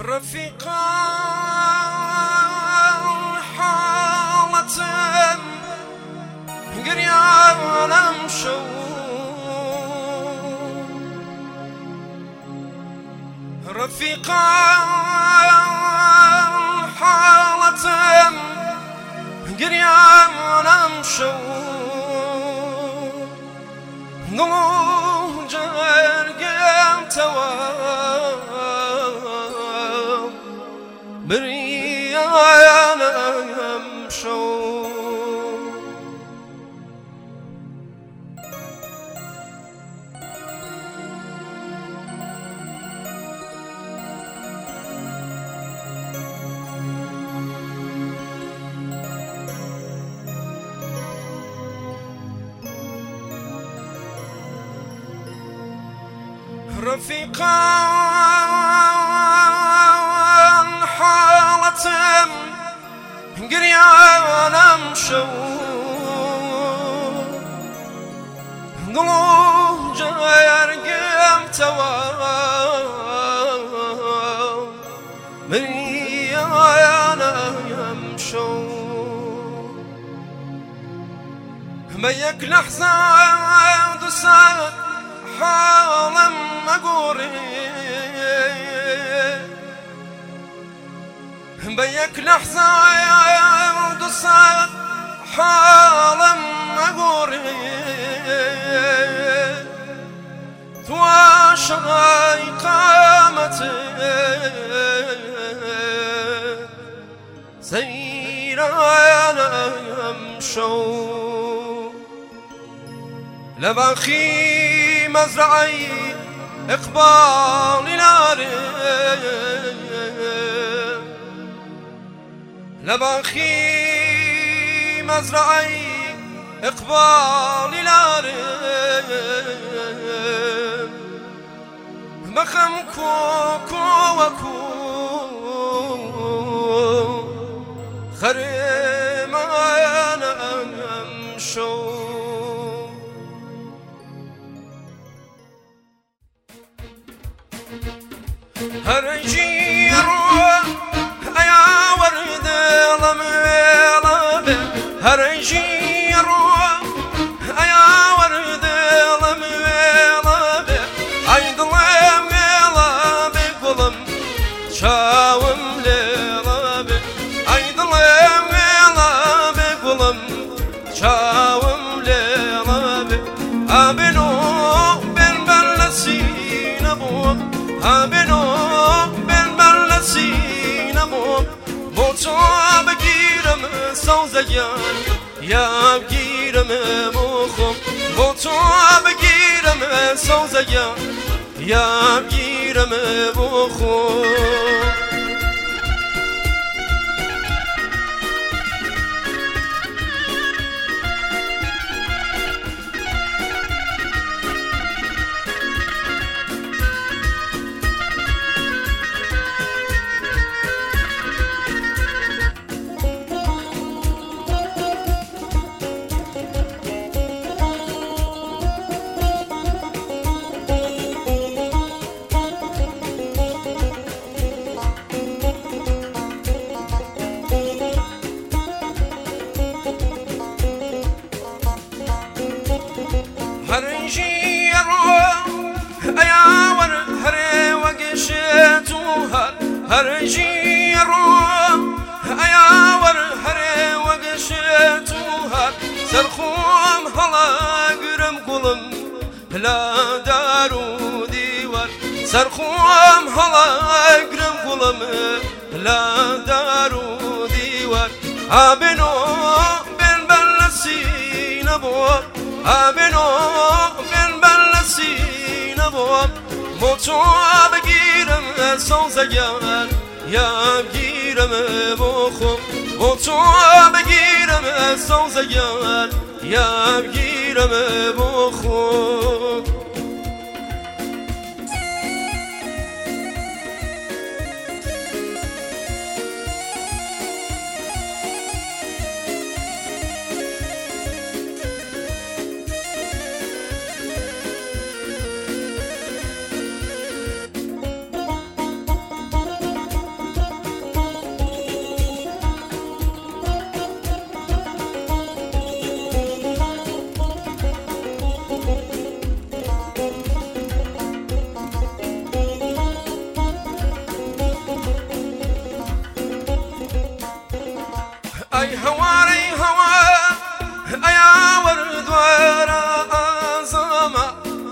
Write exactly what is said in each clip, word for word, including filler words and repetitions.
رفيقا حالة قريانا مشو رفيقا حالة قريانا مشو نور جرقم توام بريانا يمشو رفيقا حالة قريانا مشو ضلوع جرقم توام بريانا يمشو بيك لحظة دسات حالا مقوري بيك لحظة يا دسات حالا مقوري تواشغي قامتي سيرانا يمشو لباخي مزرعي إقبال ناري لباخي مزرعي إقبال ناري مخم كوكو وكو خريم أنا أمشو هرجير يا ورد لميلة هرجير يا ورد لميلة عيد لميلة بقلم شاوم ليلة عيد لميلة بقلم شاوم ليلة أبنو بن بلسين أبوك أبنو موتو بگیرم سوزیان یا بگیرم مخم موتو بگیرم سوزیان یا بگیرم مخم هرجير يا ور هري وقشتوها سرخوم هلا قرم قلم لا دارو ديوار سرخوم هلا قرم قلم لا دارو ديوار أبنو بن بلسين أبواب أبنو بن بلسين أبواب موتو بگیرم سوزیان یا بگیرم بخم موتو بگیرم سوزیان یا بگیرم بخم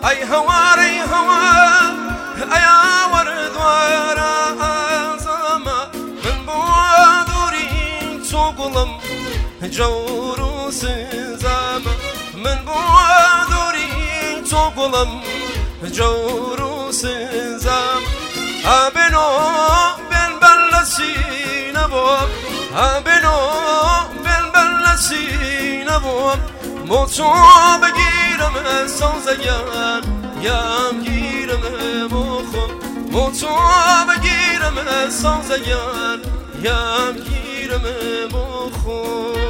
أي هوار أي هوار أيا ورد ورا زما من بوادوري تقولم جورو سزما من بوادوري تقولم جورو سزما أبنو بن بلسي نبوم أبنو بن بلسي نبوم موتو بگیرم سازیان یام گیرم مخم موتو بگیرم سازیان یام گیرم مخم